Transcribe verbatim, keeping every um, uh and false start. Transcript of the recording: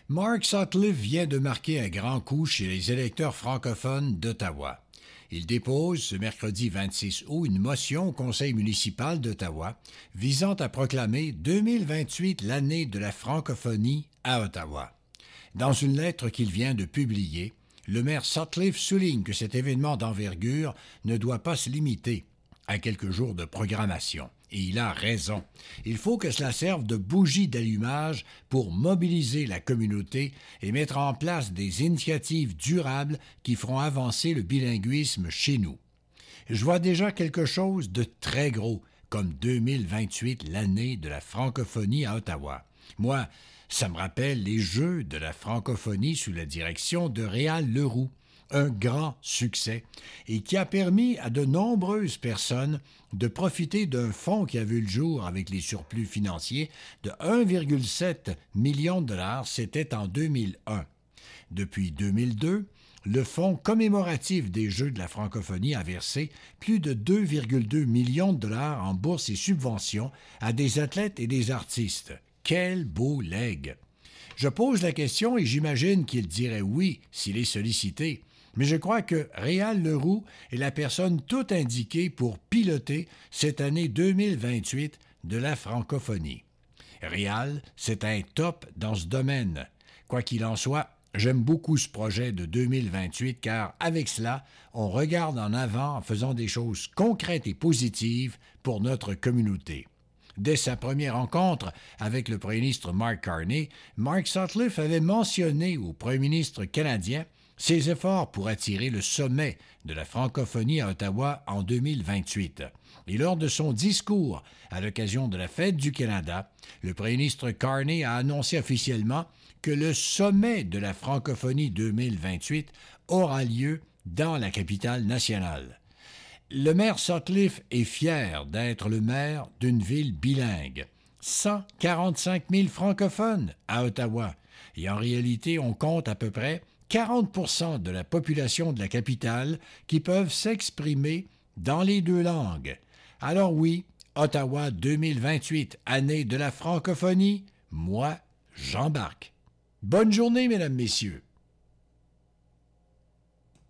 Mark Sutcliffe vient de marquer un grand coup chez les électeurs francophones d'Ottawa. Il dépose ce mercredi vingt-six août une motion au conseil municipal d'Ottawa visant à proclamer deux mille vingt-huit l'année de la francophonie à Ottawa. Dans une lettre qu'il vient de publier, le maire Sutcliffe souligne que cet événement d'envergure ne doit pas se limiter à quelques jours de programmation. Et il a raison. Il faut que cela serve de bougie d'allumage pour mobiliser la communauté et mettre en place des initiatives durables qui feront avancer le bilinguisme chez nous. Je vois déjà quelque chose de très gros, comme deux mille vingt-huit, l'année de la francophonie à Ottawa. Moi, ça me rappelle les Jeux de la francophonie sous la direction de Réal Leroux. Un grand succès et qui a permis à de nombreuses personnes de profiter d'un fonds qui a vu le jour avec les surplus financiers de un virgule sept million de dollars, c'était en deux mille un. Depuis deux mille deux, le fonds commémoratif des Jeux de la francophonie a versé plus de deux virgule deux millions de dollars en bourses et subventions à des athlètes et des artistes. Quel beau legs! Je pose la question et j'imagine qu'il dirait oui s'il est sollicité. Mais je crois que Réal Leroux est la personne toute indiquée pour piloter cette année deux mille vingt-huit de la francophonie. Réal, c'est un top dans ce domaine. Quoi qu'il en soit, j'aime beaucoup ce projet de deux mille vingt-huit car avec cela, on regarde en avant en faisant des choses concrètes et positives pour notre communauté. Dès sa première rencontre avec le premier ministre Mark Carney, Mark Sutcliffe avait mentionné au premier ministre canadien ses efforts pour attirer le sommet de la francophonie à Ottawa en deux mille vingt-huit. Et lors de son discours à l'occasion de la Fête du Canada, le premier ministre Carney a annoncé officiellement que le sommet de la francophonie deux mille vingt-huit aura lieu dans la capitale nationale. Le maire Sutcliffe est fier d'être le maire d'une ville bilingue. cent quarante-cinq mille francophones à Ottawa. Et en réalité, on compte à peu près quarante pour cent de la population de la capitale qui peuvent s'exprimer dans les deux langues. Alors oui, Ottawa deux mille vingt-huit, année de la francophonie, moi, j'embarque. Bonne journée, mesdames, messieurs.